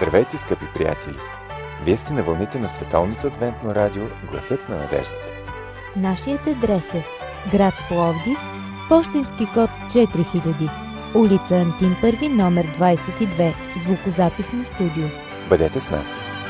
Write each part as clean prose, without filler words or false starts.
Здравейте, скъпи приятели! Вие сте на вълните на Световното адвентно радио Гласът на надеждата. Нашият адрес е град Пловдив, пощенски код 4000, улица Антим Първи, номер 22, звукозаписно студио. Бъдете с нас!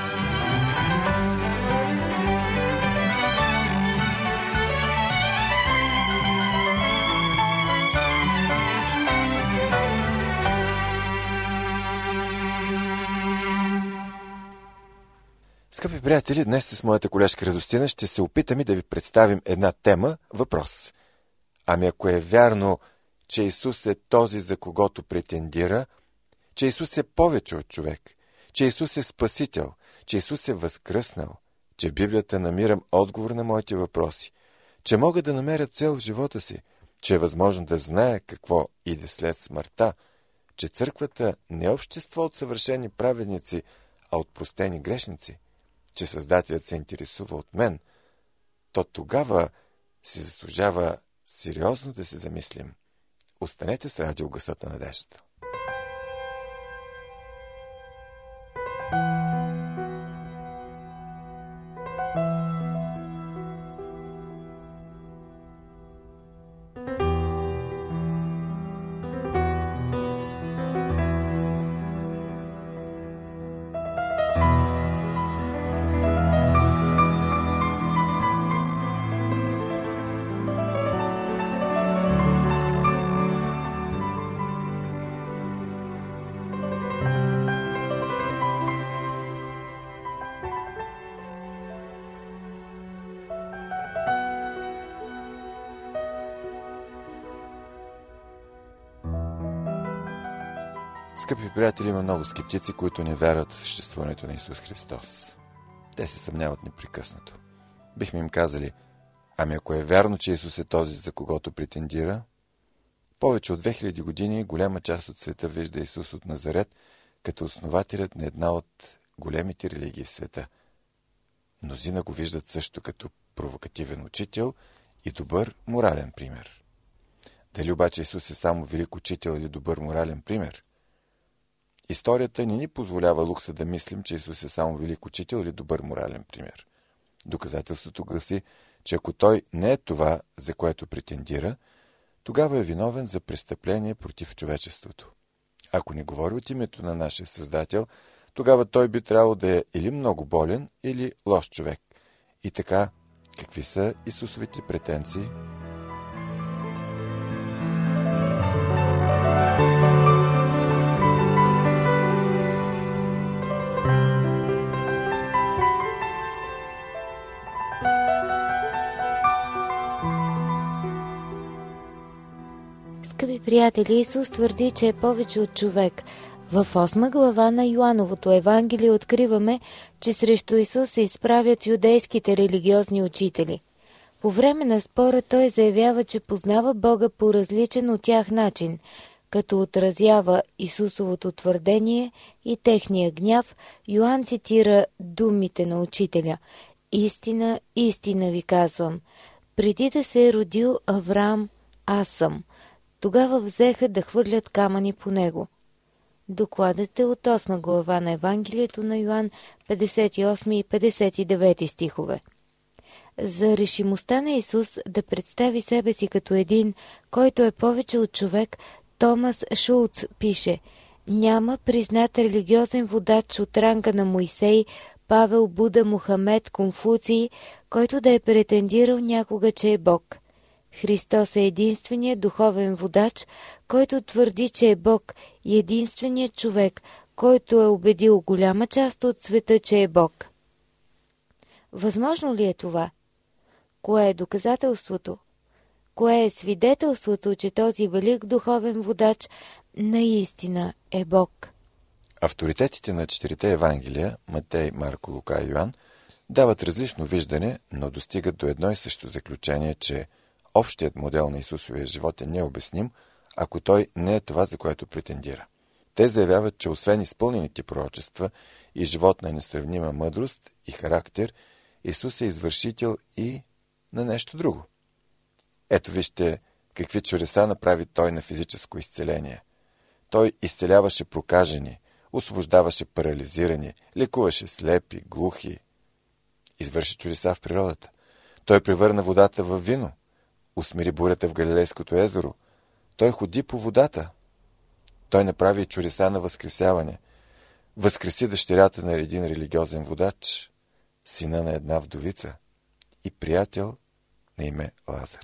Скъпи приятели, днес с моята колежка Радостина ще се опитаме да ви представим една тема, въпрос. Ами ако е вярно, че Исус е този, за когото претендира, че Исус е повече от човек, че Исус е Спасител, че Исус е възкръснал, че в Библията намирам отговор на моите въпроси, че мога да намеря цел в живота си, че е възможно да зная какво иде след смъртта, че църквата не е общество от съвършени праведници, а от простени грешници, че Създателят се интересува от мен, то тогава си заслужава сериозно да се замислим. Останете с радио Гласът на надеждата. Скъпи приятели, има много скептици, които не вярват в съществуването на Исус Христос. Те се съмняват непрекъснато. Бихме им казали, ами ако е вярно, че Исус е този, за когото претендира, повече от 2000 години голяма част от света вижда Исус от Назарет като основателят на една от големите религии в света. Мнозина го виждат също като провокативен учител и добър морален пример. Дали обаче Исус е само велик учител или добър морален пример? Историята не ни позволява лукса да мислим, че Исус е само велик учител или добър морален пример. Доказателството гласи, че ако Той не е това, за което претендира, тогава е виновен за престъпление против човечеството. Ако не говори от името на нашия Създател, тогава Той би трябвало да е или много болен, или лош човек. И така, какви са Исусовите претенции? Скъпи приятели, Исус твърди, че е повече от човек. В 8 глава на Йоановото Евангелие откриваме, че срещу Исус се изправят юдейските религиозни учители. По време на спора той заявява, че познава Бога по различен от тях начин, като отразява Исусовото твърдение и техния гняв. Йоан цитира думите на учителя: „Истина, истина ви казвам, преди да се е родил Авраам, аз съм“. Тогава взеха да хвърлят камъни по него. Докладът е от 8 глава на Евангелието на Йоан, 58 и 59 стихове. За решимостта на Исус да представи себе си като един, който е повече от човек, Томас Шулц пише: „Няма признат религиозен водач от ранга на Моисей, Павел, Буда, Мохамед, Конфуций, който да е претендирал някога, че е Бог. Христос е единственият духовен водач, който твърди, че е Бог, и единственият човек, който е убедил голяма част от света, че е Бог“. Възможно ли е това? Кое е доказателството? Кое е свидетелството, че този велик духовен водач наистина е Бог? Авторитетите на 4 Евангелия, Матей, Марко, Лука и Йоан, дават различно виждане, но достигат до едно и също заключение, че общият модел на Исусовия живот е необясним, ако той не е това, за което претендира. Те заявяват, че освен изпълнените пророчества и живот на несравнима мъдрост и характер, Исус е извършител и на нещо друго. Ето вижте какви чудеса направи Той на физическо изцеление. Той изцеляваше прокажени, освобождаваше парализирани, лекуваше слепи, глухи, извърши чудеса в природата. Той превърна водата в вино, усмири бурята в Галилейското езеро. Той ходи по водата. Той направи чудеса на възкресяване. Възкреси дъщерята на един религиозен водач, сина на една вдовица и приятел на име Лазар.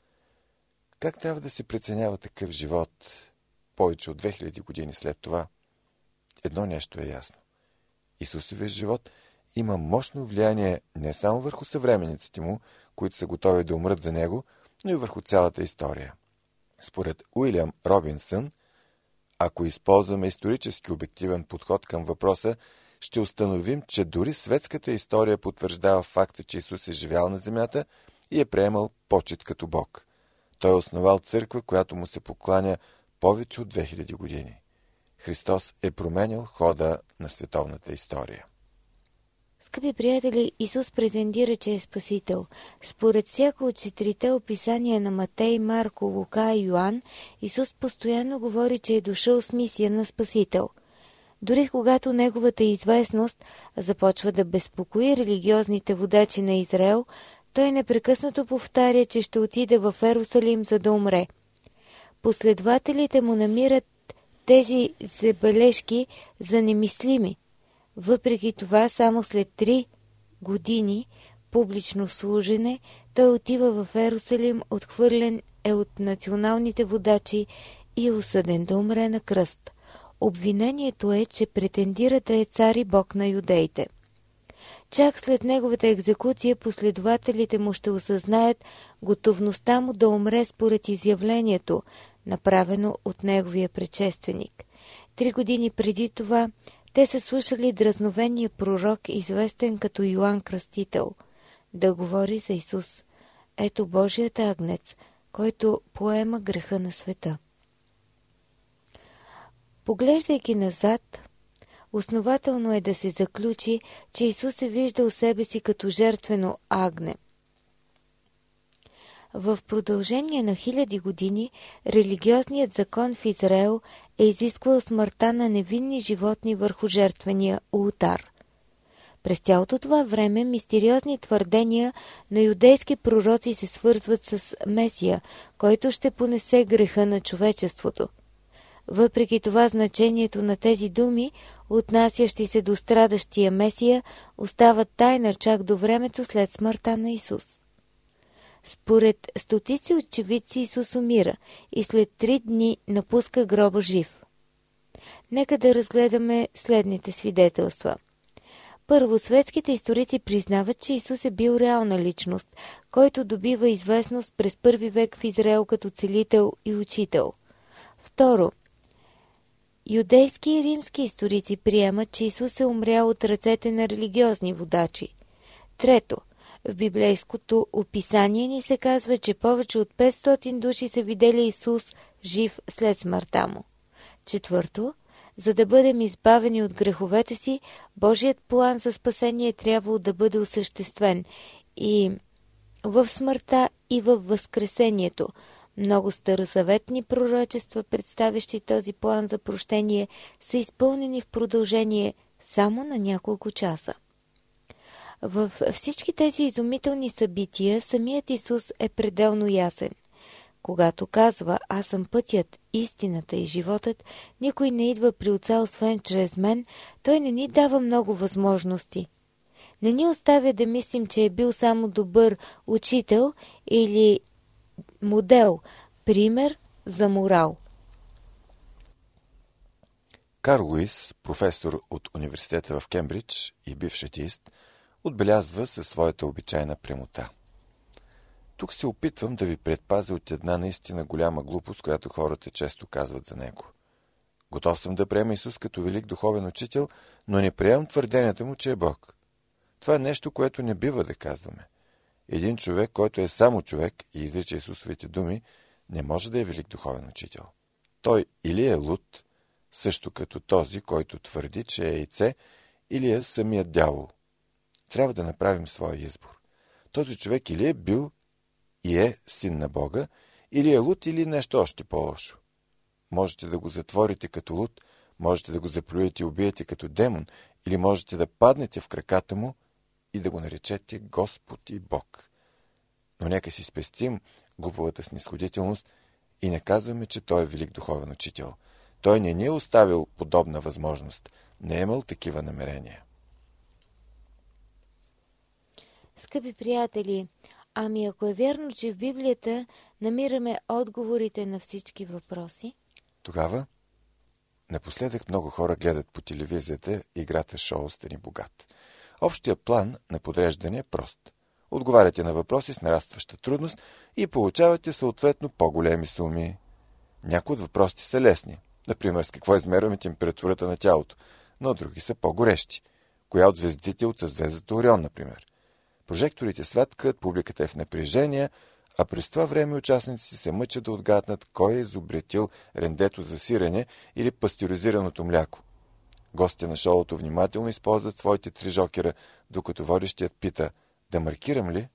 Как трябва да се преценява такъв живот повече от 2000 години след това? Едно нещо е ясно. Исусовият живот има мощно влияние не само върху съвременниците му, които са готови да умрат за него, но и върху цялата история. Според Уилям Робинсън, ако използваме исторически обективен подход към въпроса, ще установим, че дори светската история потвърждава факта, че Исус е живял на земята и е приемал почет като Бог. Той е основал църква, която му се покланя повече от 2000 години. Христос е променил хода на световната история. Скъпи приятели, Исус претендира, че е Спасител. Според всяко от 4 описания на Матей, Марко, Лука и Йоан, Исус постоянно говори, че е дошъл с мисия на Спасител. Дори когато неговата известност започва да безпокои религиозните водачи на Израел, той непрекъснато повтаря, че ще отиде в Ерусалим, за да умре. Последователите му намират тези забележки за немислими. Въпреки това, само след 3 години публично служене, той отива в Ерусалим, отхвърлен е от националните водачи и осъден да умре на кръст. Обвинението е, че претендира да е цар и бог на юдеите. Чак след неговата екзекуция последователите му ще осъзнаят готовността му да умре според изявлението, направено от неговия предшественик. 3 години преди това те са слушали дразновения пророк, известен като Йоан Кръстител, да говори за Исус. Ето Божият агнец, който поема греха на света. Поглеждайки назад, основателно е да се заключи, че Исус е виждал себе си като жертвено агне. В продължение на 1000 години религиозният закон в Израел е изисквал смъртта на невинни животни върху жертвения ултар. През цялото това време мистериозни твърдения на юдейски пророци се свързват с Месия, който ще понесе греха на човечеството. Въпреки това, значението на тези думи, отнасящи се до страдащия Месия, остават тайна чак до времето след смъртта на Исус. Според стотици очевидци Исус умира и след 3 дни напуска гроба жив. Нека да разгледаме следните свидетелства. Първо, светските историци признават, че Исус е бил реална личност, който добива известност през 1 век в Израел като целител и учител. Второ, юдейски и римски историци приемат, че Исус е умрял от ръцете на религиозни водачи. Трето, в библейското описание ни се казва, че повече от 500 души са видели Исус жив след смъртта му. Четвърто, за да бъдем избавени от греховете си, Божият план за спасение е трябвало да бъде осъществен и в смъртта, и в възкресението. Много старозаветни пророчества, представящи този план за прощение, са изпълнени в продължение само на няколко часа. В всички тези изумителни събития самият Исус е пределно ясен. Когато казва «Аз съм пътят, истината и животът», никой не идва при Отца, освен чрез мен, той не ни дава много възможности. Не ни оставя да мислим, че е бил само добър учител или модел, пример за морал. Карл Луис, професор от университета в Кембридж и бивш атеист, отбелязва със своята обичайна прямота. Тук се опитвам да ви предпазя от една наистина голяма глупост, която хората често казват за него. Готов съм да приема Исус като велик духовен учител, но не приемам твърдението му, че е Бог. Това е нещо, което не бива да казваме. Един човек, който е само човек и изрича Исусовите думи, не може да е велик духовен учител. Той или е луд, също като този, който твърди, че е яйце, или е самият дявол. Трябва да направим своя избор. Този човек или е бил и е син на Бога, или е луд, или нещо още по-лошо. Можете да го затворите като луд, Можете да го заплюете и убиете като демон, или можете да паднете в краката му и да го наречете Господ и Бог. Но нека си спестим глуповата снисходителност и не казваме, че той е велик духовен учител. Той не ни е оставил подобна възможност. Не е имал такива намерения. Скъпи приятели, ами ако е вярно, че в Библията намираме отговорите на всички въпроси, тогава напоследък много хора гледат по телевизията играта шоу «Стани богат». Общият план на подреждане е прост. Отговаряте на въпроси с нарастваща трудност и получавате съответно по-големи суми. Някои от въпросите са лесни. Например, с какво измерваме температурата на тялото, но други са по-горещи. Коя от звездите от съзвездата Орион, например? Прожекторите светкат, публиката е в напрежение, а през това време участници се мъчат да отгаднат кой е изобретил рендето за сирене или пастеризираното мляко. Гостите на шоуто внимателно използват своите 3 жокера, докато водещият пита: да маркирам ли?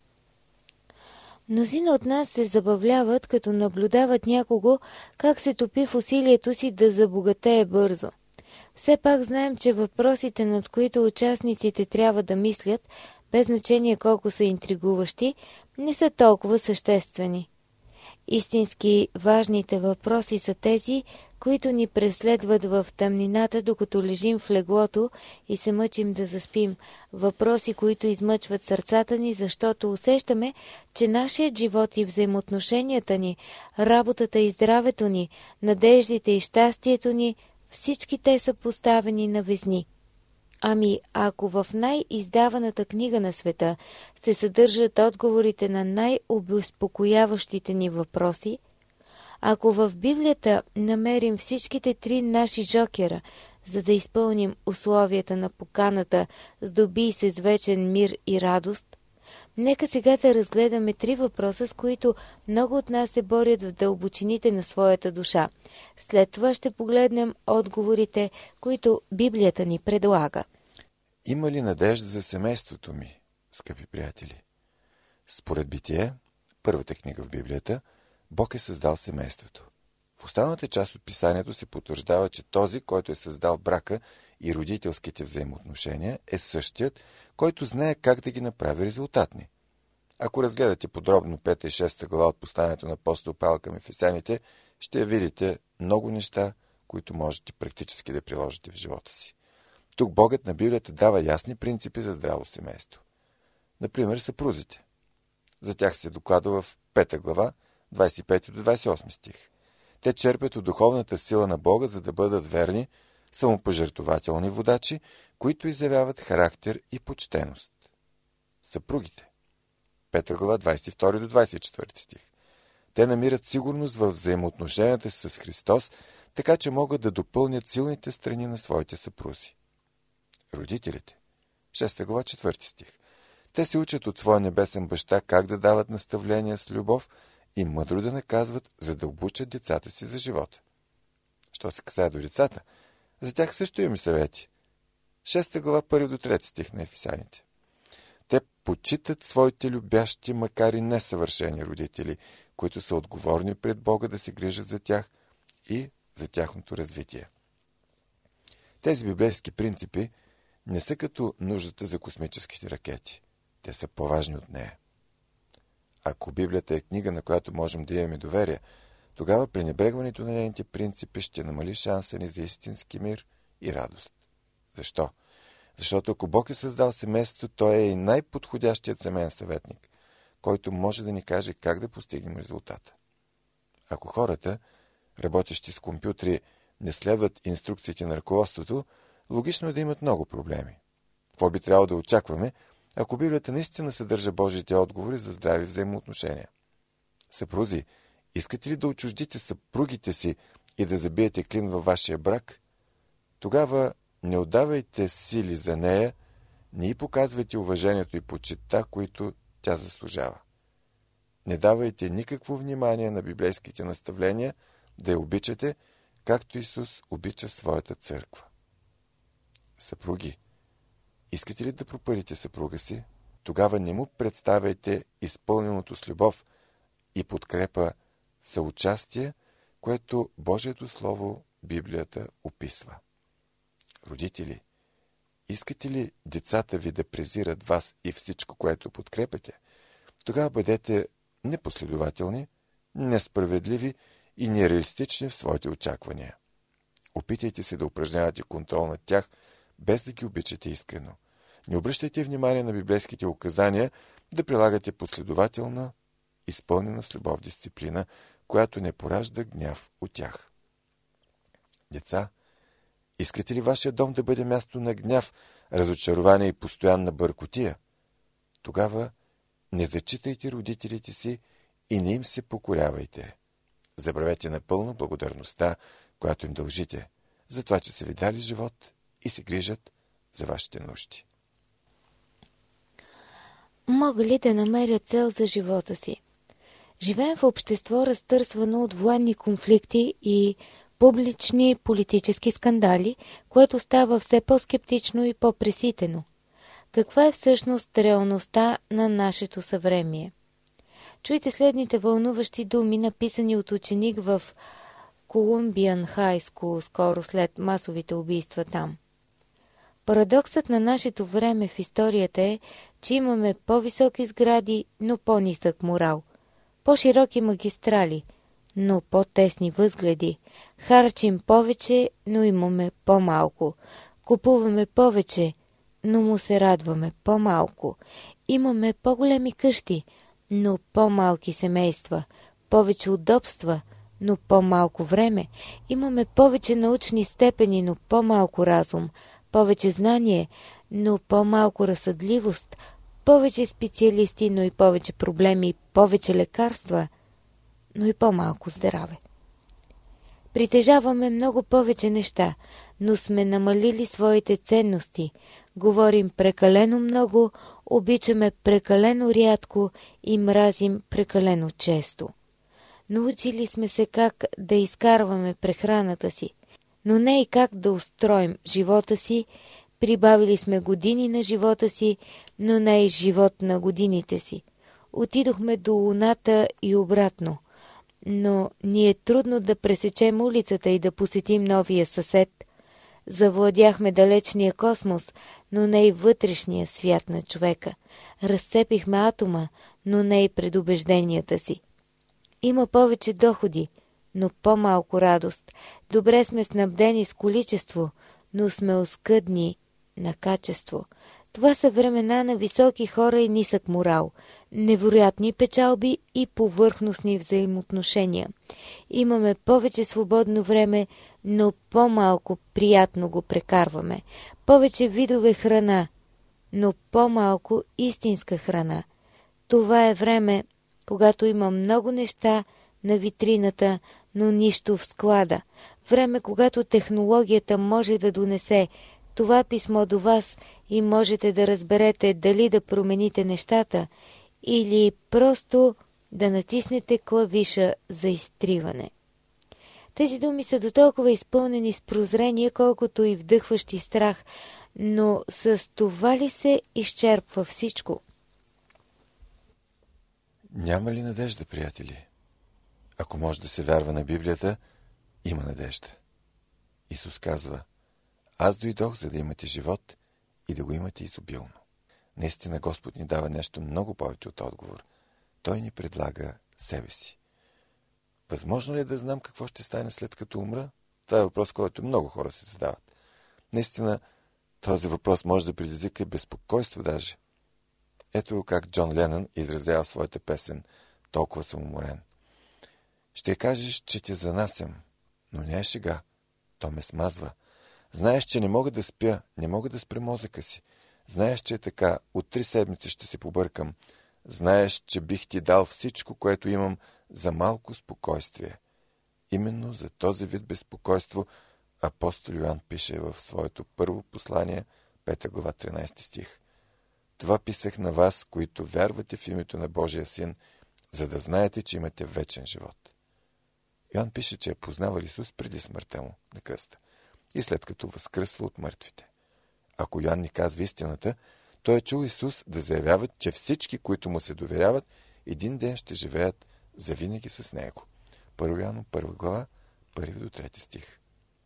мнозина от нас се забавляват, като наблюдават някого как се топи в усилието си да забогатее бързо. Все пак знаем, че въпросите, над които участниците трябва да мислят, без значение колко са интригуващи, не са толкова съществени. Истински важните въпроси са тези, които ни преследват в тъмнината, докато лежим в леглото и се мъчим да заспим. Въпроси, които измъчват сърцата ни, защото усещаме, че нашият живот и взаимоотношенията ни, работата и здравето ни, надеждите и щастието ни, всички те са поставени на везни. Ами, ако в най-издаваната книга на света се съдържат отговорите на най-обезпокояващите ни въпроси, ако в Библията намерим всичките 3 наши жокера, за да изпълним условията на поканата «Здоби се с вечен мир и радост», нека сега да разгледаме 3 въпроса, с които много от нас се борят в дълбочините на своята душа. След това ще погледнем отговорите, които Библията ни предлага. Има ли надежда за семейството ми, скъпи приятели? Според Битие, първата книга в Библията, Бог е създал семейството. В останалата част от писанието се потвърждава, че този, който е създал брака и родителските взаимоотношения, е същият, който знае как да ги направи резултатни. Ако разгледате подробно 5 и 6 глава от посланието на апостол Павел към ефесяните, ще видите много неща, които можете практически да приложите в живота си. Тук Богът на Библията дава ясни принципи за здраво семейство. Например, съпрузите. За тях се докладва в 5 глава, 25 до 28 стих. Те черпят от духовната сила на Бога, за да бъдат верни, самопожертвователни водачи, които изявяват характер и почтеност. Съпругите. 5 глава, 22 до 24 стих. Те намират сигурност в взаимоотношенията си с Христос, така че могат да допълнят силните страни на своите съпрузи. Родителите. 6 глава, 4 стих. Те се учат от своя небесен баща как да дават наставления с любов и мъдро да наказват, за да обучат децата си за живота. Що се касае до децата, за тях също имаме съвети. 6 глава, 1 до 3 стих на Ефесяните. Те почитат своите любящи, макар и несъвършени родители, които са отговорни пред Бога да се грижат за тях и за тяхното развитие. Тези библейски принципи не са като нуждата за космическите ракети. Те са по-важни от нея. Ако Библията е книга, на която можем да имаме доверие, тогава пренебрегването на нейните принципи ще намали шанса ни за истински мир и радост. Защо? Защото ако Бог е създал семейството, той е и най-подходящият семейен съветник, който може да ни каже как да постигнем резултата. Ако хората, работещи с компютри, не следват инструкциите на ръководството, логично е да имат много проблеми. Какво би трябвало да очакваме, ако Библията наистина съдържа Божиите отговори за здрави взаимоотношения? Съпрузи, искате ли да отчуждите съпругите си и да забиете клин във вашия брак? Тогава не отдавайте сили за нея, не й показвайте уважението и почитта, които тя заслужава. Не давайте никакво внимание на библейските наставления да я обичате, както Исус обича своята църква. Съпруги, искате ли да пропарите съпруга си? Тогава не му представяйте изпълненото с любов и подкрепа съучастие, което Божието Слово Библията описва. Родители, искате ли децата ви да презират вас и всичко, което подкрепяте? Тогава бъдете непоследователни, несправедливи и нереалистични в своите очаквания. Опитайте се да упражнявате контрол над тях, без да ги обичате искрено. Не обръщайте внимание на библейските указания да прилагате последователна, изпълнена с любов дисциплина, която не поражда гняв от тях. Деца, искате ли вашия дом да бъде място на гняв, разочарование и постоянна бъркотия? Тогава не зачитайте родителите си и не им се покорявайте. Забравете напълно благодарността, която им дължите, за това, че са ви дали живот и се грижат за вашите нужди. Мога ли да намеря цел за живота си? Живеем в общество, разтърсвано от военни конфликти и публични политически скандали, което става все по-скептично и по-преситено. Каква е всъщност реалността на нашето съвремие? Чуйте следните вълнуващи думи, написани от ученик в Columbian High School, скоро след масовите убийства там. Парадоксът на нашето време в историята е, че имаме по-високи сгради, но по-нисък морал, по-широки магистрали, но по-тесни възгледи, харчим повече, но имаме по-малко, купуваме повече, но му се радваме по-малко, имаме по-големи къщи, но по-малки семейства, повече удобства, но по-малко време, имаме повече научни степени, но по-малко разум, повече знание, но по-малко разсъдливост, повече специалисти, но и повече проблеми, повече лекарства, но и по-малко здраве. Притежаваме много повече неща, но сме намалили своите ценности, говорим прекалено много, обичаме прекалено рядко и мразим прекалено често. Научили сме се как да изкарваме прехраната си, но не и как да устроим живота си. Прибавили сме години на живота си, но не и живот на годините си. Отидохме до луната и обратно, но ни е трудно да пресечем улицата и да посетим новия съсед. Завладяхме далечния космос, но не и вътрешния свят на човека. Разцепихме атома, но не и предубежденията си. Има повече доходи, но по-малко радост. Добре сме снабдени с количество, но сме оскъдни на качество. Това са времена на високи хора и нисък морал, невероятни печалби и повърхностни взаимоотношения. Имаме повече свободно време, но по-малко приятно го прекарваме. Повече видове храна, но по-малко истинска храна. Това е време, когато има много неща на витрината, но нищо в склада. Време, когато технологията може да донесе това писмо до вас и можете да разберете дали да промените нещата или просто да натиснете клавиша за изтриване. Тези думи са дотолкова изпълнени с прозрение, колкото и вдъхващи страх, но с това ли се изчерпва всичко? Няма ли надежда, приятели? Ако може да се вярва на Библията, има надежда. Исус казва: аз дойдох, за да имате живот и да го имате изобилно. Наистина Господ ни дава нещо много повече от отговор. Той ни предлага себе си. Възможно ли е да знам какво ще стане след като умра? Това е въпрос, който много хора се задават. Наистина, този въпрос може да предизвика и безпокойство даже. Ето как Джон Ленън изразява своята песен "Толкова съм уморен". Ще кажеш, че те занасям, но не е шега. То ме смазва. Знаеш, че не мога да спя, не мога да спра мозъка си. Знаеш, че е така. От 3 седмици ще се побъркам. Знаеш, че бих ти дал всичко, което имам, за малко спокойствие. Именно за този вид безпокойство апостол Йоан пише в своето първо послание, 5 глава, 13 стих. Това писах на вас, които вярвате в името на Божия Син, за да знаете, че имате вечен живот. Йоан пише, че е познавал Исус преди смъртта му на кръста и след като възкръсва от мъртвите. Ако Йоан ни казва истината, той е чул Исус да заявява, че всички, които му се доверяват, един ден ще живеят завинаги с него. 1 Йоан 1 глава, 1 до 3 стих.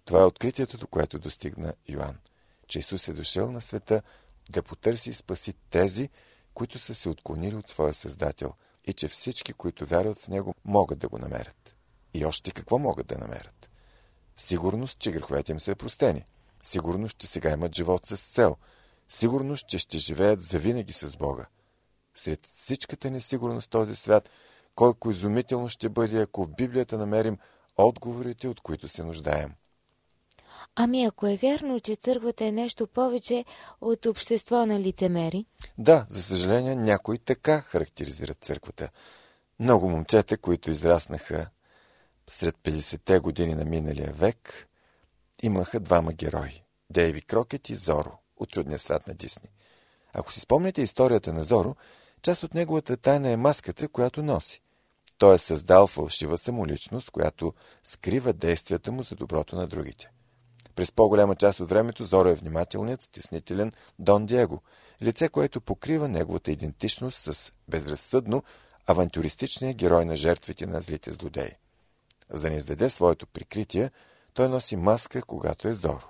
Това е откритието, до което достигна Йоан, че Исус е дошъл на света да потърси и спаси тези, които са се отклонили от своя Създател, и че всички, които вярват в Него, могат да го намерят. И още какво могат да намерят? Сигурност, че греховете им са простени. Сигурност, че сега имат живот с цел. Сигурност, че ще живеят завинаги с Бога. Сред всичката несигурност в този свят, колко изумително ще бъде, ако в Библията намерим отговорите, от които се нуждаем. Ами ако е вярно, че църквата е нещо повече от общество на лицемери? Да, за съжаление, някои така характеризират църквата. Много момчета, които израснаха сред 50-те години на миналия век, имаха двама герои – Дейви Крокет и Зоро от Чудния свят на Дисни. Ако си спомните историята на Зоро, част от неговата тайна е маската, която носи. Той е създал фалшива самоличност, която скрива действията му за доброто на другите. През по-голяма част от времето Зоро е внимателният, стеснителен Дон Диего, лице, което покрива неговата идентичност с безразсъдно авантюристичния герой на жертвите на злите злодеи. За да не издаде своето прикритие, той носи маска, когато е Зоро.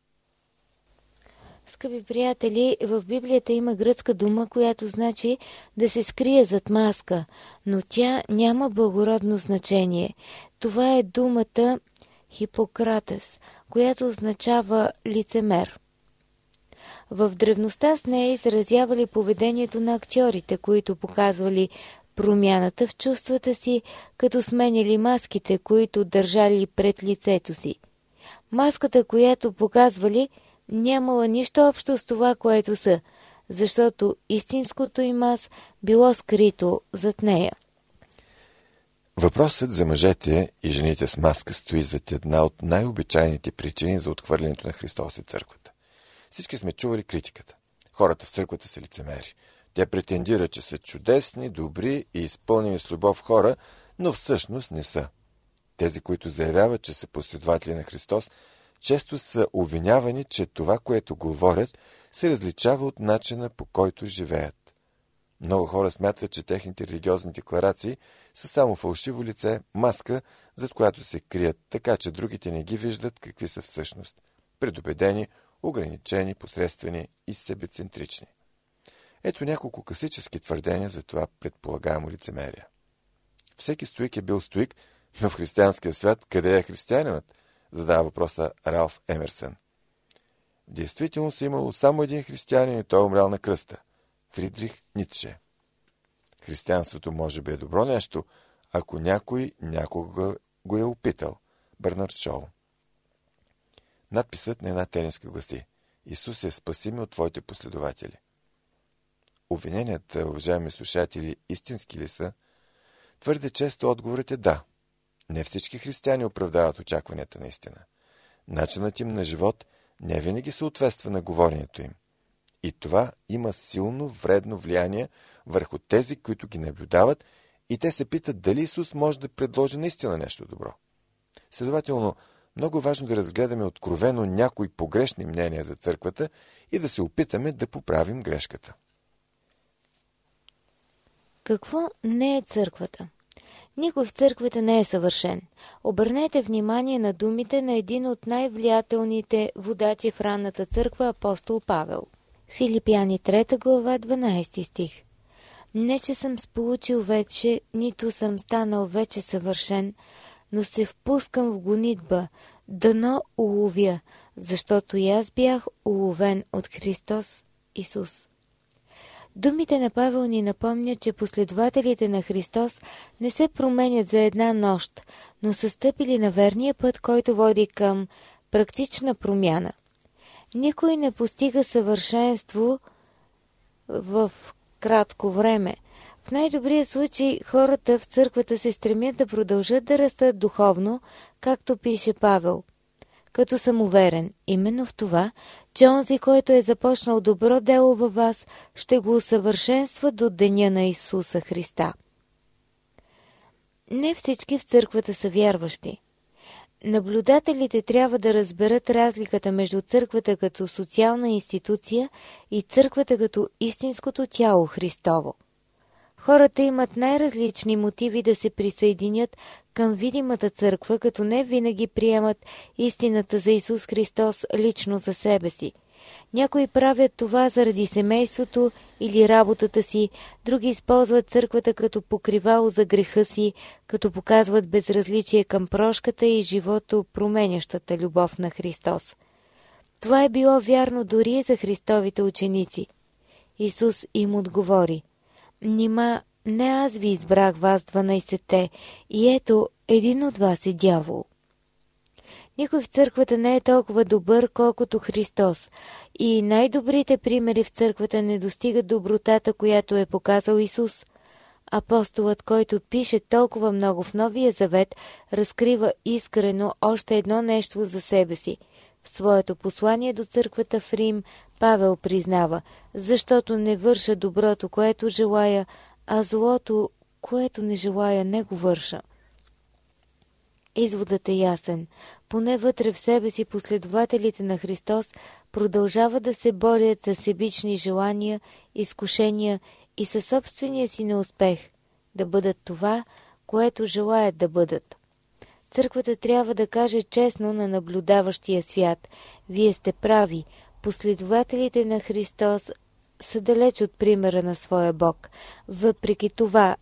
Скъпи приятели, в Библията има гръцка дума, която значи да се скрие зад маска, но тя няма благородно значение. Това е думата Хипократес, която означава лицемер. В древността с нея изразявали поведението на актьорите, които показвали промяната в чувствата си, като сменяли маските, които държали пред лицето си. Маската, която показвали, нямала нищо общо с това, което са, защото истинското им аз било скрито зад нея. Въпросът за мъжете и жените с маска стои зад една от най-обичайните причини за отхвърлянето на Христос и църквата. Всички сме чували критиката. Хората в църквата са лицемери. Те претендират, че са чудесни, добри и изпълнени с любов хора, но всъщност не са. Тези, които заявяват, че са последователи на Христос, често са обвинявани, че това, което говорят, се различава от начина, по който живеят. Много хора смятат, че техните религиозни декларации са само фалшиво лице, маска, зад която се крият, така че другите не ги виждат какви са всъщност. Предубедени, ограничени, посредствени и себецентрични. Ето няколко класически твърдения за това предполагаемо лицемерие. Всеки стоик е бил стоик, но в християнския свят къде е християнинът? Задава въпроса Ралф Емерсън. Действително се имало само един християнин и той е умрял на кръста. Фридрих Ницше. Християнството може би е добро нещо, ако някой някога го е опитал. Бърнард Шоу. Надписът на една тениска гласи: Исус е спаси ме от твоите последователи. Обвиненията, уважаеми слушатели, истински ли са? Твърде често отговорът е да. Не всички християни оправдават очакванията на истина. Начинът им на живот не винаги съответства на говоренето им. И това има силно вредно влияние върху тези, които ги наблюдават, и те се питат дали Исус може да предложи наистина нещо добро. Следователно, много важно да разгледаме откровено някои погрешни мнения за църквата и да се опитаме да поправим грешката. Какво не е църквата? Никой в църквата не е съвършен. Обърнете внимание на думите на един от най-влиятелните водачи в ранната църква, апостол Павел. Филипяни 3 глава 12 стих. Не, че съм сполучил вече, нито съм станал вече съвършен, но се впускам в гонитба, дано уловя, защото и аз бях уловен от Христос Исус. Думите на Павел ни напомнят, че последователите на Христос не се променят за една нощ, но са стъпили на верния път, който води към практична промяна. Никой не постига съвършенство в кратко време. В най-добрия случай хората в църквата се стремят да продължат да растат духовно, както пише Павел. Като съм уверен именно в това, че онзи, който е започнал добро дело във вас, ще го усъвършенства до деня на Исуса Христа. Не всички в църквата са вярващи. Наблюдателите трябва да разберат разликата между църквата като социална институция и църквата като истинското тяло Христово. Хората имат най-различни мотиви да се присъединят към видимата църква, като не винаги приемат истината за Исус Христос лично за себе си. Някои правят това заради семейството или работата си, други използват църквата като покривало за греха си, като показват безразличие към прошката и живото променящата любов на Христос. Това е било вярно дори и за Христовите ученици. Исус им отговори: «Нима не аз ви избрах вас 12-те, и ето един от вас е дявол». Никой в църквата не е толкова добър, колкото Христос, и най-добрите примери в църквата не достигат добротата, която е показал Исус. Апостолът, който пише толкова много в Новия Завет, разкрива искрено още едно нещо за себе си. В своето послание до църквата в Рим Павел признава: «Защото не върша доброто, което желая, а злото, което не желая, не го върша». Изводът е ясен. Поне вътре в себе си последователите на Христос продължават да се борят с себични желания, изкушения и със собствения си неуспех да бъдат това, което желаят да бъдат. Църквата трябва да каже честно на наблюдаващия свят: «Вие сте прави, последователите на Христос са далеч от примера на своя Бог». Въпреки това,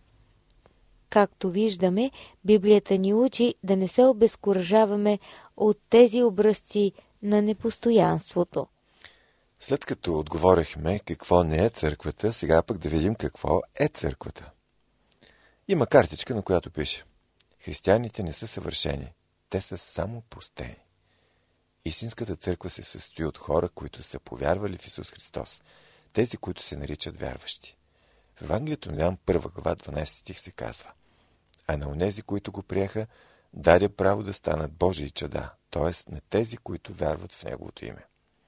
както виждаме, Библията ни учи да не се обезкуражаваме от тези образци на непостоянството. След като отговорихме какво не е църквата, сега пък да видим какво е църквата. Има картичка, на която пише: християните не са съвършени, те са само простени. Истинската църква се състои от хора, които са повярвали в Исус Христос, тези, които се наричат вярващи. В Евангелието на Йоан 1 глава 12 стих се казва: а на онези, които го приеха, даде право да станат Божии чада, т.е. на тези, които вярват в Неговото име.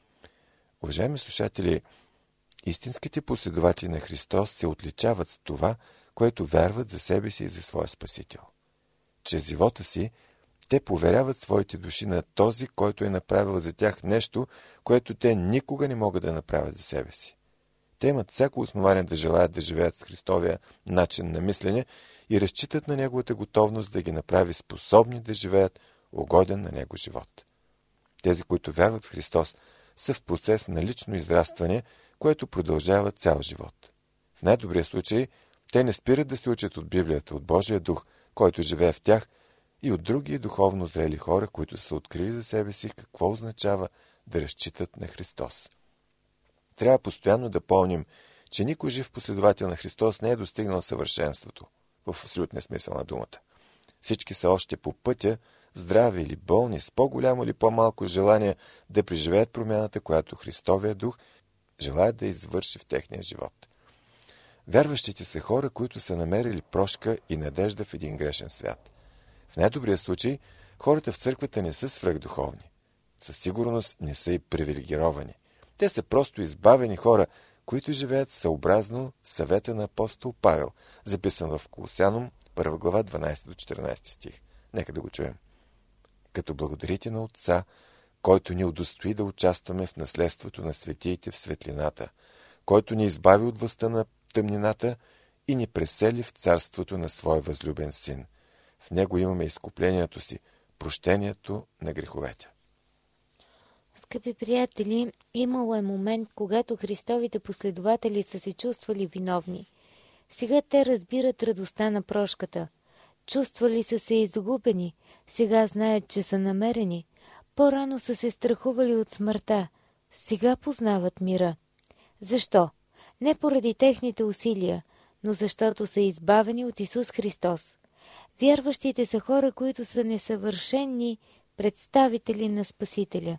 Уважаеми слушатели, истинските последователи на Христос се отличават с това, което вярват за себе си и за своя Спасител. Чрез живота си те поверяват своите души на този, който е направил за тях нещо, което те никога не могат да направят за себе си. Те имат всяко основание да желаят да живеят с Христовия начин на мислене и разчитат на Неговата готовност да ги направи способни да живеят угоден на Него живот. Тези, които вярват в Христос, са в процес на лично израстване, което продължава цял живот. В най-добрия случай, те не спират да се учат от Библията, от Божия дух, който живее в тях, и от други духовно зрели хора, които са открили за себе си какво означава да разчитат на Христос. Трябва постоянно да помним, че никой жив последовател на Христос не е достигнал съвършенството, в абсолютния смисъл на думата. Всички са още по пътя, здрави или болни, с по-голямо или по-малко желание да преживеят промяната, която Христовия дух желая да извърши в техния живот. Вярващите са хора, които са намерили прошка и надежда в един грешен свят. В най-добрия случай, хората в църквата не са свръхдуховни. Със сигурност не са и привилегировани. Те са просто избавени хора, които живеят съобразно съвета на апостол Павел, записан в Колосяном, 1 глава 12 до 14 стих. Нека да го чуем. Като благодарите на Отца, който ни удостои да участваме в наследството на светиите в светлината, който ни избави от властта на тъмнината и ни пресели в царството на Своя възлюбен Син. В Него имаме изкуплението си, прощението на греховете. Скъпи приятели, имало е момент, когато Христовите последователи са се чувствали виновни. Сега те разбират радостта на прошката. Чувствали са се изгубени, сега знаят, че са намерени. По-рано са се страхували от смъртта, сега познават мира. Защо? Не поради техните усилия, но защото са избавени от Исус Христос. Вярващите са хора, които са несъвършени представители на Спасителя.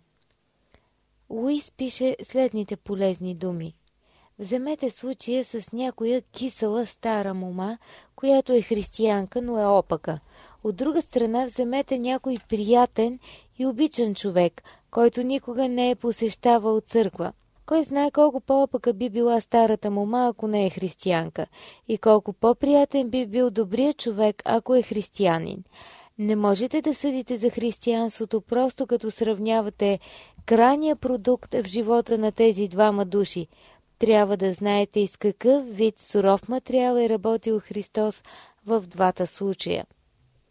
Луис пише следните полезни думи. Вземете случая с някоя кисела стара мома, която е християнка, но е опака. От друга страна вземете някой приятен и обичан човек, който никога не е посещавал църква. Кой знае колко по-опака би била старата мома, ако не е християнка, и колко по-приятен би бил добрият човек, ако е християнин. Не можете да съдите за християнството просто като сравнявате крайния продукт в живота на тези двама души. Трябва да знаете и с какъв вид суров материал е работил Христос в двата случая.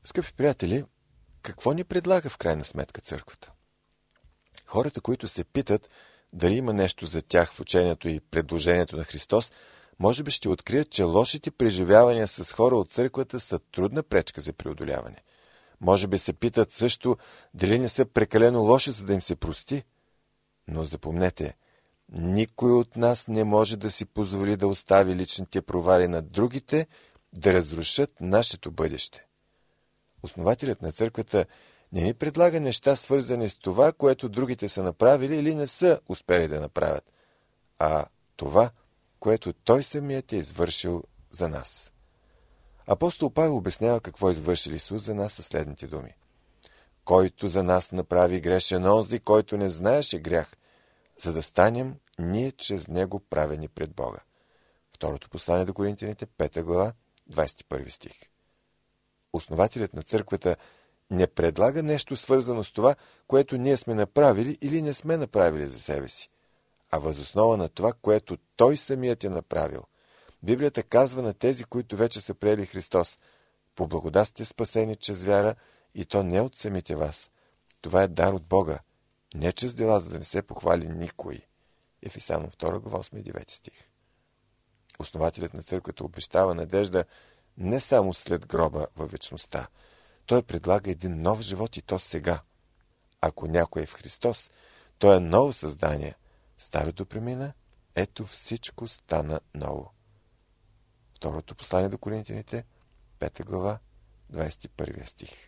Скъпи приятели, какво ни предлага в крайна сметка църквата? Хората, които се питат дали има нещо за тях в учението и предложението на Христос, може би ще открият, че лошите преживявания с хора от църквата са трудна пречка за преодоляване. Може би се питат също дали не са прекалено лоши, за да им се прости. Но запомнете, никой от нас не може да си позволи да остави личните провали на другите да разрушат нашето бъдеще. Основателят на църквата не ни предлага неща, свързани с това, което другите са направили или не са успели да направят, а това, което той самият е извършил за нас. Апостол Павел обяснява какво е извършил Исус за нас със следните думи. Който за нас направи грешен, онзи, който не знаеше грях, за да станем ние чрез него правени пред Бога. Второто послание до Коринтяните, 5 глава, 21 стих. Основателят на църквата не предлага нещо свързано с това, което ние сме направили или не сме направили за себе си, а въз основа на това, което той самият е направил. Библията казва на тези, които вече са приели Христос: по благодат сте спасени чрез вяра, и то не от самите вас. Това е дар от Бога, не чрез дела, за да не се похвали никой. Ефесяно 2 глава 8 и 9 стих. Основателят на църквата обещава надежда не само след гроба във вечността. Той предлага един нов живот, и то сега. Ако някой е в Христос, той е ново създание. Старото премина, ето всичко стана ново. Второто послание до Коринтяните, 5 глава, 21 стих.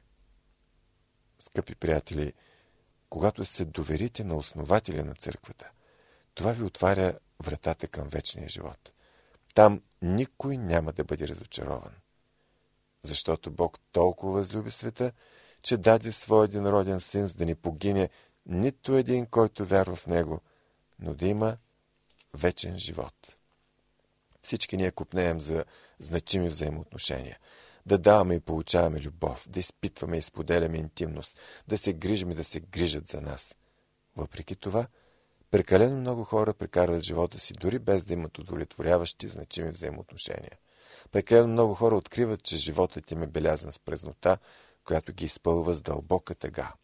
Скъпи приятели, когато се доверите на основателя на църквата, това ви отваря вратата към вечния живот. Там никой няма да бъде разочарован. Защото Бог толкова възлюби света, че даде своя единороден син, за да не погине нито един, който вярва в него, но да има вечен живот. Всички ние копнеем за значими взаимоотношения. Да даваме и получаваме любов, да изпитваме и споделяме интимност, да се грижим и да се грижат за нас. Въпреки това, прекалено много хора прекарват живота си, дори без да имат удовлетворяващи значими взаимоотношения. Прекалено много хора откриват, че животът им е белязан с празнота, която ги изпълва с дълбока тъга.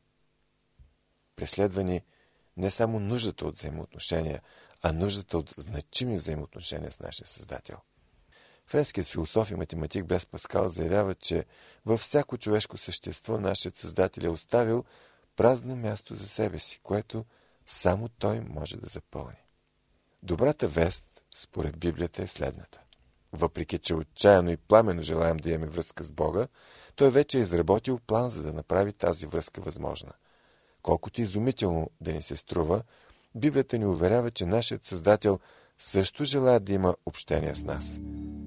Преследвани не само нуждата от взаимоотношения, а нуждата от значими взаимоотношения с нашия Създател. Френският философ и математик Блес Паскал заявява, че във всяко човешко същество нашият Създател е оставил празно място за себе си, което само той може да запълни. Добрата вест, според Библията, е следната. Въпреки че отчаяно и пламенно желаем да имаме връзка с Бога, той вече е изработил план, за да направи тази връзка възможна. Колкото изумително да ни се струва, Библията ни уверява, че нашият Създател също желая да има общение с нас.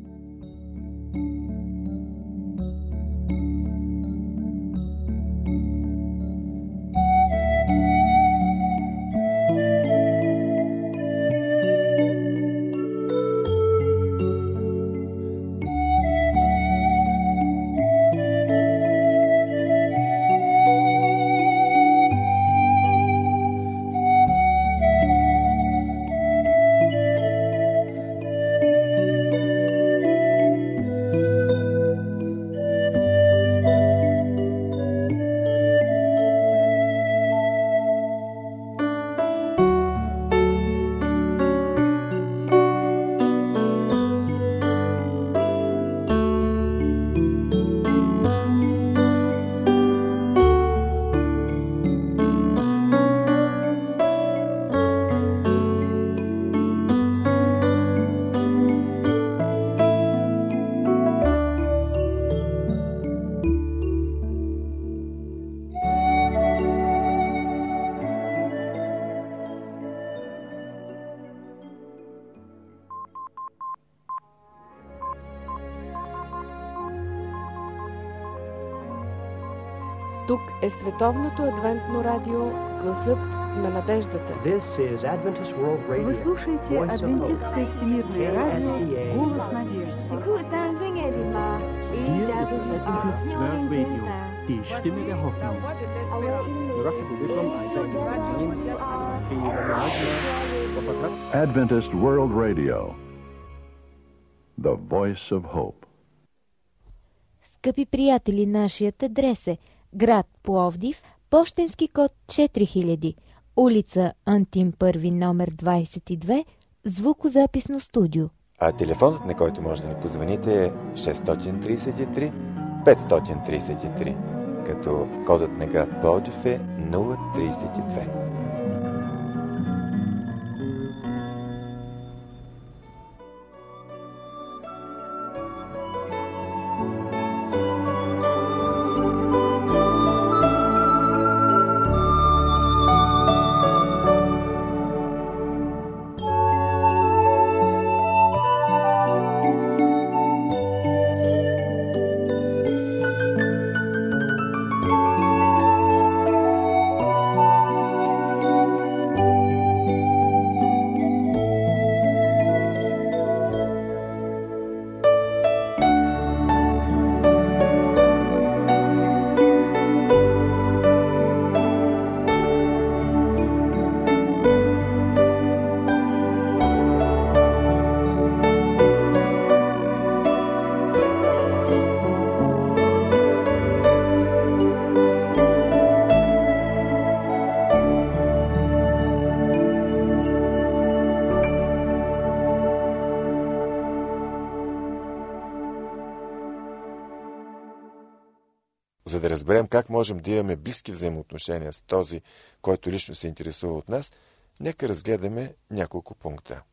Тук е Световното адвентно радио Гласът на надеждата. Вы слушаете Адвентистское всемирное радио Голос надежды. Die Stimme der Hoffnung. Adventist World Radio, the voice of hope. Скъпи приятели, нашият адрес е град Пловдив, пощенски код 4000, улица Антим I, номер 22, звукозаписно студио. А телефонът, на който може да ни позвоните, е 633 533, като кодът на град Пловдив е 032. За да разберем как можем да имаме близки взаимоотношения с този, който лично се интересува от нас, нека разгледаме няколко пункта.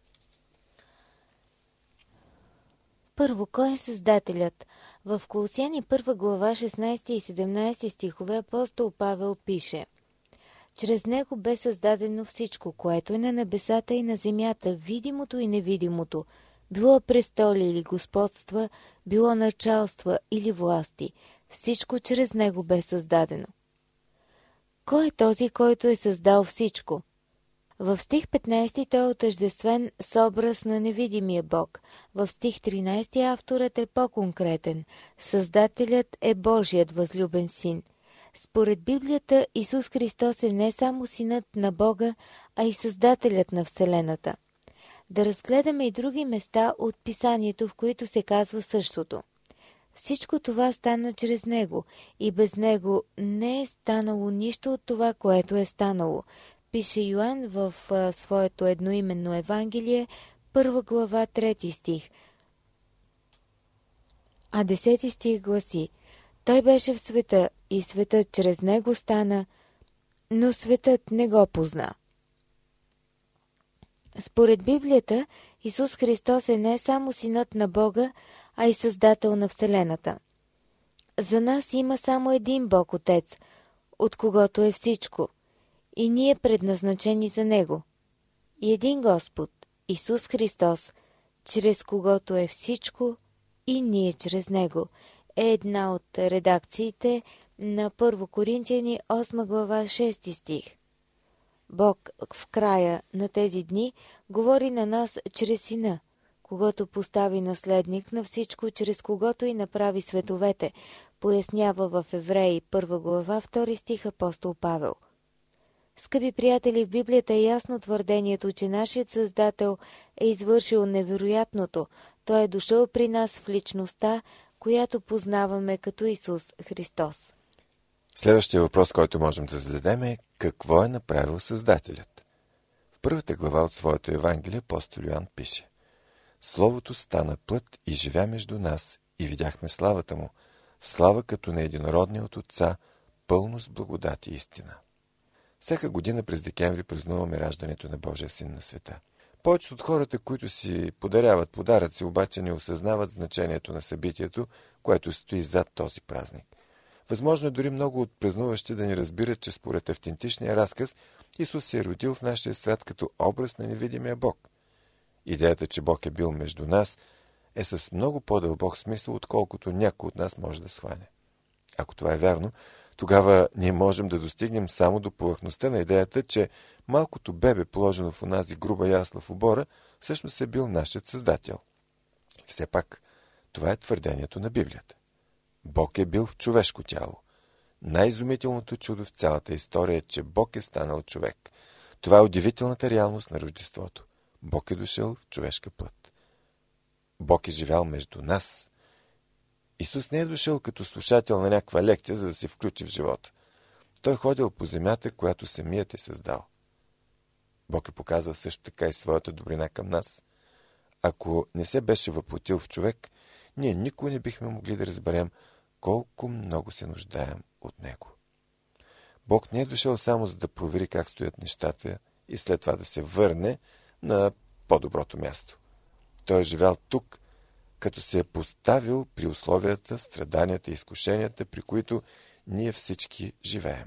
Първо, кой е Създателят? В Колосяни 1 глава 16 и 17 стихове апостол Павел пише: Чрез него бе създадено всичко, което е на небесата и на земята, видимото и невидимото, било престоли или господства, било началства или власти. Всичко чрез него бе създадено. Кой е този, който е създал всичко? В стих 15 той е отъждествен с образ на невидимия Бог. В стих 13 авторът е по-конкретен. Създателят е Божият възлюбен син. Според Библията Исус Христос е не само синът на Бога, а и създателят на Вселената. Да разгледаме и други места от Писанието, в които се казва същото. Всичко това стана чрез него и без него не е станало нищо от това, което е станало, пише Йоан в своето едноименно Евангелие, 1 глава 3 стих. А 10 стих гласи: Той беше в света и светът чрез него стана, но светът не го позна. Според Библията, Исус Христос е не само синът на Бога, а и създател на Вселената. За нас има само един Бог Отец, от когото е всичко, и ние предназначени за Него. И един Господ, Исус Христос, чрез когото е всичко, и ние чрез Него, е една от редакциите на 1 Коринтияни 8 глава 6 стих. Бог в края на тези дни говори на нас чрез Сина, когато постави наследник на всичко, чрез когото и направи световете, пояснява в Евреи 1 глава 2 стих апостол Павел. Скъпи приятели, в Библията е ясно твърдението, че нашият Създател е извършил невероятното. Той е дошъл при нас в личността, която познаваме като Исус Христос. Следващия въпрос, който можем да зададем е: какво е направил Създателят? В първата глава от своето Евангелие апостол Йоан пише: Словото стана плът и живя между нас и видяхме славата му, слава като на единородния от Отца, пълно с благодат и истина. Всяка година през декември празнуваме раждането на Божия син на света. Повечето от хората, които си подаряват подаръци, обаче не осъзнават значението на събитието, което стои зад този празник. Възможно е дори много от празнуващи да ни разбират, че според автентичния разказ Исус се е родил в нашия свят като образ на невидимия Бог. Идеята, че Бог е бил между нас, е с много по-дълбок смисъл, отколкото някой от нас може да схване. Ако това е вярно, тогава ние можем да достигнем само до повърхността на идеята, че малкото бебе, положено в онази груба ясла в обора, всъщност е бил нашият Създател. Все пак, това е твърдението на Библията. Бог е бил в човешко тяло. Най-изумителното чудо в цялата история е, че Бог е станал човек. Това е удивителната реалност на Рождеството. Бог е дошъл в човешка плът. Бог е живял между нас Исус не е дошъл като слушател на някаква лекция, за да се включи в живота. Той ходил по земята, която самият е създал. Бог е показал също така и своята добрина към нас. Ако не се беше въплотил в човек, ние никога не бихме могли да разберем колко много се нуждаем от Него. Бог не е дошъл само за да провери как стоят нещата и след това да се върне на по-доброто място. Той е живял тук, като се е поставил при условията, страданията и изкушенията, при които ние всички живеем.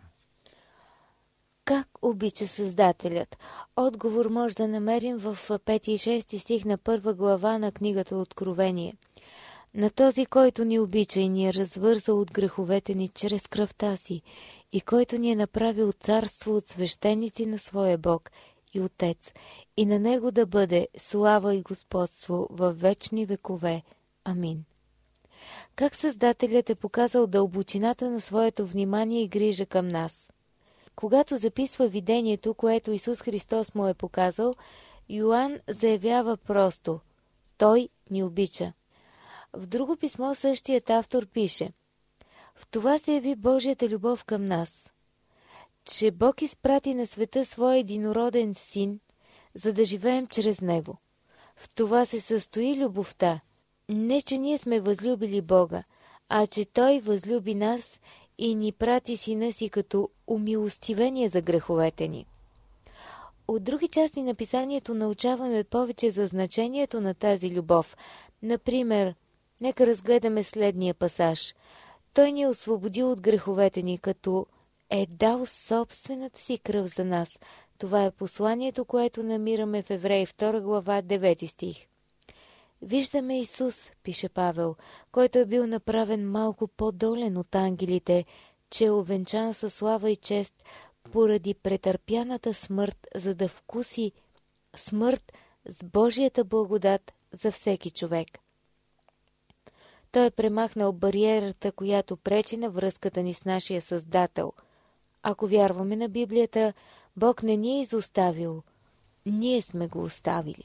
Как обича Създателят? Отговор може да намерим в 5 и 6 стих на 1 глава на книгата Откровение. На този, който ни обича и ни е развързал от греховете ни чрез кръвта си и който ни е направил царство от свещеници на своя Бог и Отец, и на Него да бъде слава и господство във вечни векове. Амин. Как Създателят е показал дълбочината на своето внимание и грижа към нас? Когато записва видението, което Исус Христос му е показал, Йоан заявява просто: Той ни обича. В друго писмо същият автор пише: В това се яви Божията любов към нас, че Бог изпрати на света своя единороден Син, за да живеем чрез Него. В това се състои любовта. Не, че ние сме възлюбили Бога, а че Той възлюби нас и ни прати Сина си като умилостивение за греховете ни. От други части на писанието научаваме повече за значението на тази любов. Например, нека разгледаме следния пасаж. Той ни е освободил от греховете ни, като е дал собствената си кръв за нас. Това е посланието, което намираме в Евреи 2 глава 9 стих. Виждаме Исус, пише Павел, който е бил направен малко по-долен от ангелите, че е овенчан със слава и чест поради претърпяната смърт, за да вкуси смърт с Божията благодат за всеки човек. Той е премахнал бариерата, която пречи на връзката ни с нашия Създател. Ако вярваме на Библията, Бог не ни е изоставил, ние сме го оставили.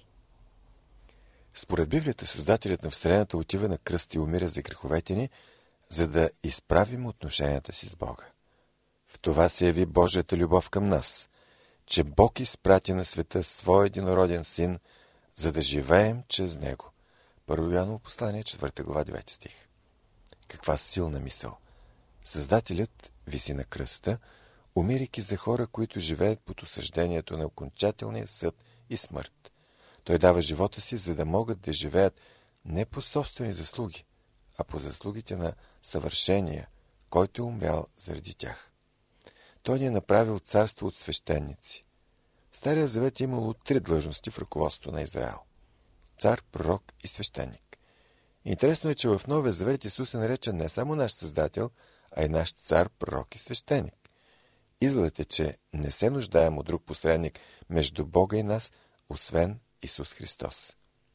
Според Библията, Създателят на Вселената отива на кръст и умира за греховете ни, за да изправим отношенията си с Бога. В това се яви Божията любов към нас, че Бог изпрати на света своя единороден Син, за да живеем чрез Него. 1 Йоаново послание, 4 глава, 9 стих. Каква силна мисъл! Създателят виси на кръста, умирайки за хора, които живеят под осъждението на окончателния съд и смърт. Той дава живота си, за да могат да живеят не по собствени заслуги, а по заслугите на съвършения, който е умрял заради тях. Той ни е направил царство от свещеници. В Стария завет е имало 3 длъжности в ръководството на Израел: цар, пророк и свещеник. Интересно е, че в Новия завет Исус се нарече не само наш Създател, а и наш цар, пророк и свещеник. Изводът е, че не се нуждаем от друг посредник между Бога и нас, освен Исус Христос.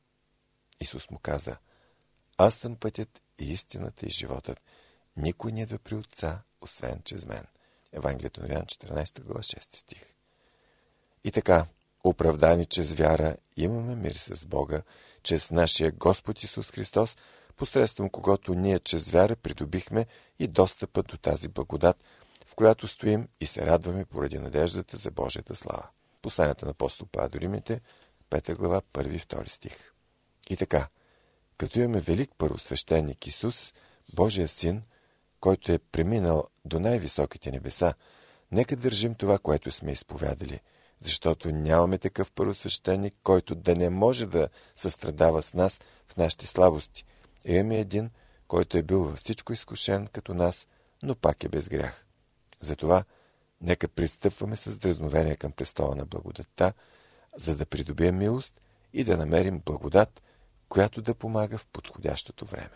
Исус му каза: Аз съм пътят и истината и животът. Никой не идва при Отца, освен чрез мен. Евангелието на Йоан, 14 глава, 6 стих. И така, оправдани чрез вяра, имаме мир с Бога, чрез нашия Господ Исус Христос, посредством когото ние чрез вяра придобихме и достъпът до тази благодат, в която стоим и се радваме поради надеждата за Божията слава. Посланието на апостол Павел до Римляните, 5 глава, 1 и 2 стих. И така, като имаме велик първосвещеник Исус, Божия Син, който е преминал до най-високите небеса, нека държим това, което сме изповядали, защото нямаме такъв първосвещеник, който да не може да състрадава с нас в нашите слабости. Имаме един, който е бил във всичко изкушен като нас, но пак е без грях. Затова нека пристъпваме с дразновение към престола на благодатта, за да придобием милост и да намерим благодат, която да помага в подходящото време.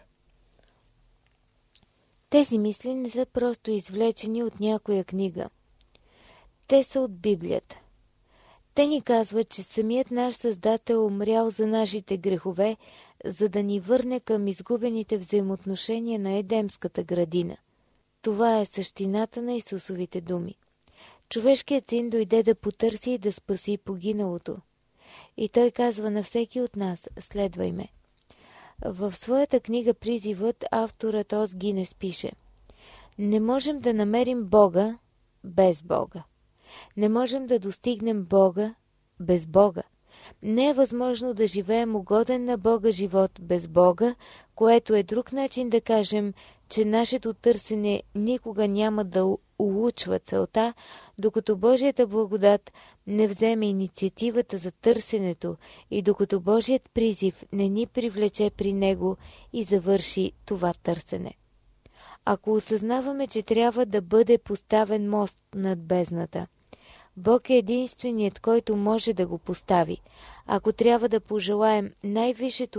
Тези мисли не са просто извлечени от някоя книга. Те са от Библията. Те ни казват, че самият наш Създател е умрял за нашите грехове, за да ни върне към изгубените взаимоотношения на Едемската градина. Това е същината на Исусовите думи. Човешкият син дойде да потърси и да спаси погиналото. И той казва на всеки от нас: следвай ме. В своята книга «Призивът» авторът Ос Гинес пише: не можем да намерим Бога без Бога. Не можем да достигнем Бога без Бога. Не е възможно да живеем угоден на Бога живот без Бога, което е друг начин да кажем, че нашето търсене никога няма да улучва целта, докато Божията благодат не вземе инициативата за търсенето и докато Божият призив не ни привлече при него и завърши това търсене. Ако осъзнаваме, че трябва да бъде поставен мост над бездната, Бог е единственият, който може да го постави. Ако трябва да пожелаем най-висшето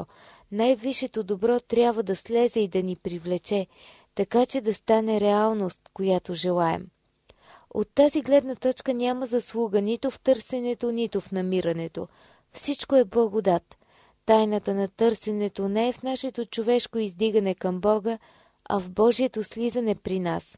добро трябва да слезе и да ни привлече, така че да стане реалност, която желаем. От тази гледна точка няма заслуга нито в търсенето, нито в намирането. Всичко е благодат. Тайната на търсенето не е в нашето човешко издигане към Бога, а в Божието слизане при нас.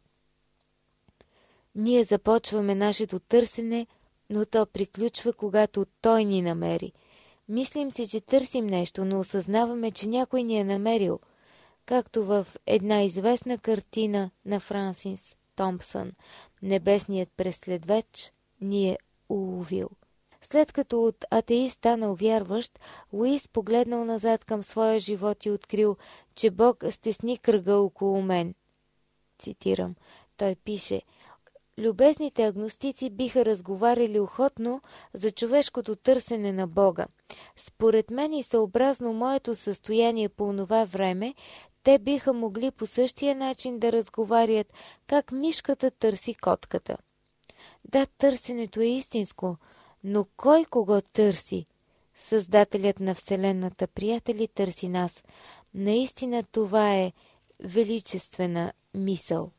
Ние започваме нашето търсене, но то приключва, когато Той ни намери. Мислим си, че търсим нещо, но осъзнаваме, че някой ни е намерил. Както в една известна картина на Франсис Томпсън, небесният преследвач ни е уловил. След като от атеист станал вярващ, Луис погледнал назад към своя живот и открил, че Бог стесни кръга около мен. Цитирам. Той пише: любезните агностици биха разговаряли охотно за човешкото търсене на Бога. Според мен и съобразно моето състояние по онова време, те биха могли по същия начин да разговарят, как мишката търси котката. Да, търсенето е истинско, но кой кого търси? Създателят на Вселената, приятели, търси нас. Наистина това е величествена мисъл.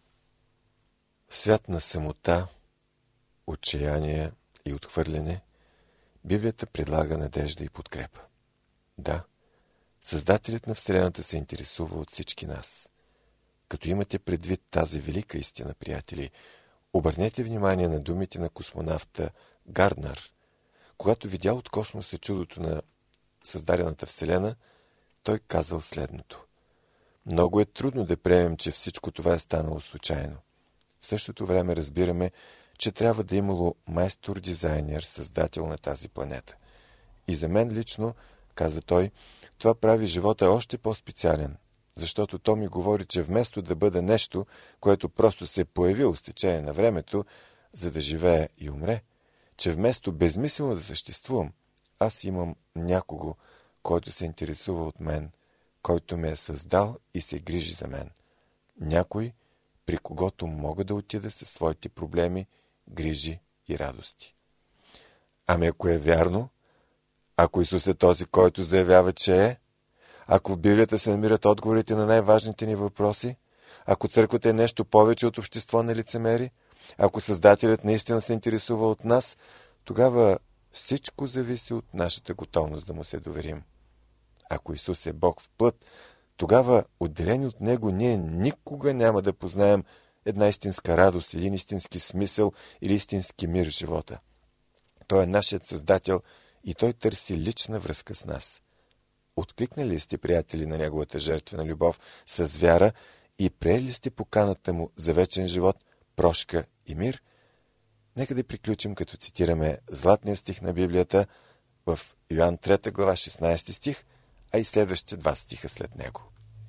В свят на самота, отчаяние и отхвърляне, Библията предлага надежда и подкрепа. Да, Създателят на Вселената се интересува от всички нас. Като имате предвид тази велика истина, приятели, обърнете внимание на думите на космонавта Гарднер. Когато видял от космоса чудото на създадената Вселена, той казал следното: много е трудно да приемем, че всичко това е станало случайно. В същото време разбираме, че трябва да имало майстор-дизайнер, създател на тази планета. И за мен лично, казва той, това прави живота още по-специален, защото то ми говори, че вместо да бъде нещо, което просто се е появило с течение на времето, за да живее и умре, че вместо безмислено да съществувам, аз имам някого, който се интересува от мен, който ме е създал и се грижи за мен. Някой, при когото мога да отида със своите проблеми, грижи и радости. Ами ако е вярно, ако Исус е този, който заявява, че е, ако в Библията се намират отговорите на най-важните ни въпроси, ако църквата е нещо повече от общество на лицемери, ако Създателят наистина се интересува от нас, тогава всичко зависи от нашата готовност да му се доверим. Ако Исус е Бог в плът, тогава, отделени от Него, ние никога няма да познаем една истинска радост, един истински смисъл или истински мир в живота. Той е нашият Създател и Той търси лична връзка с нас. Откликнали ли сте, приятели, на Неговата жертвена любов с вяра и приели сте поканата Му за вечен живот, прошка и мир? Нека да приключим, като цитираме златния стих на Библията в Йоан 3 глава 16 стих, а и следващите 2 стиха след него.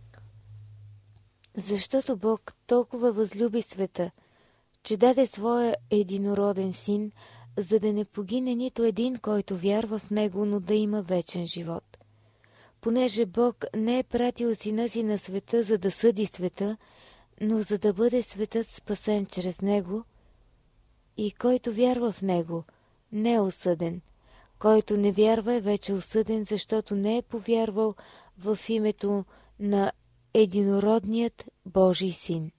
Защото Бог толкова възлюби света, че даде своя единороден син, за да не погине нито един, който вярва в него, но да има вечен живот. Понеже Бог не е пратил сина си на света, за да съди света, но за да бъде светът спасен чрез него, и който вярва в него, не е осъден. Който не вярва е вече осъден, защото не е повярвал в името на единородният Божий син.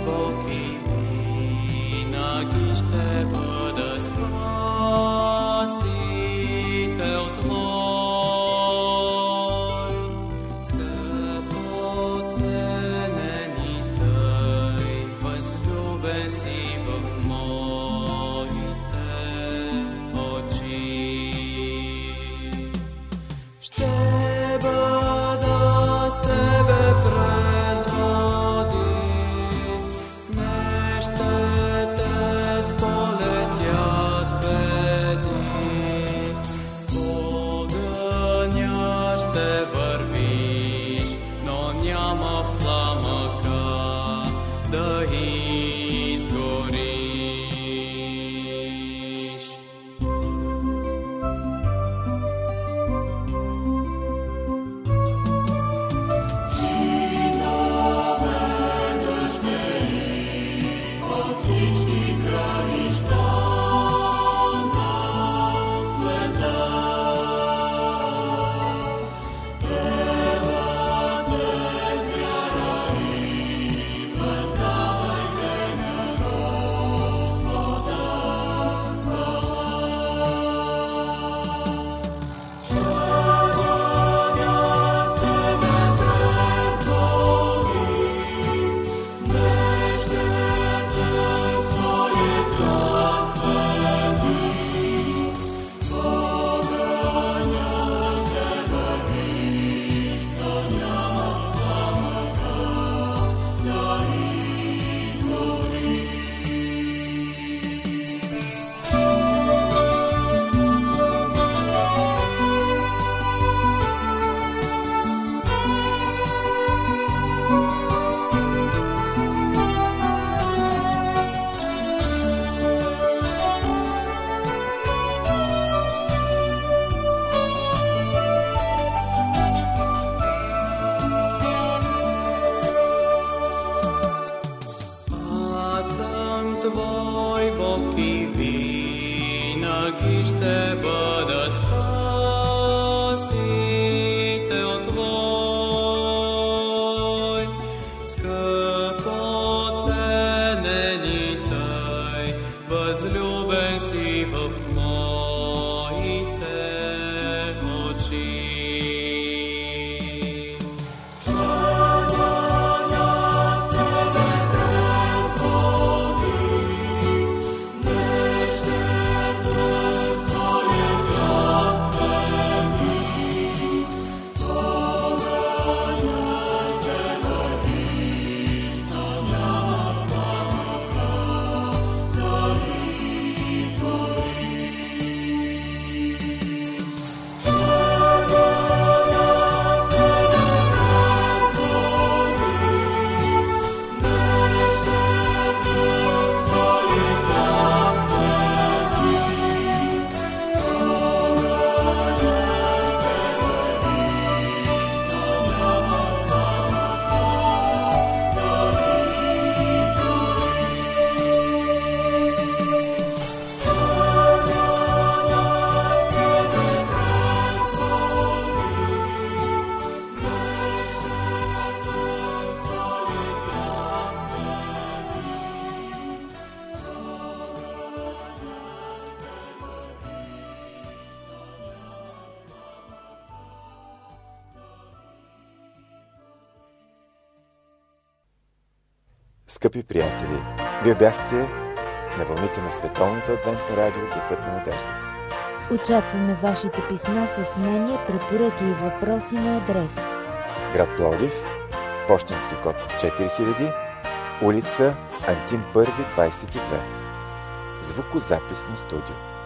Скъпи приятели, вие бяхте на вълните на Световното адвентно радио Гласът на надеждата. Очакваме вашите писма с мнения, препоръки и въпроси на адрес: град Пловдив, пощенски код 4000, улица Антим 1, 22. Звукозаписно студио.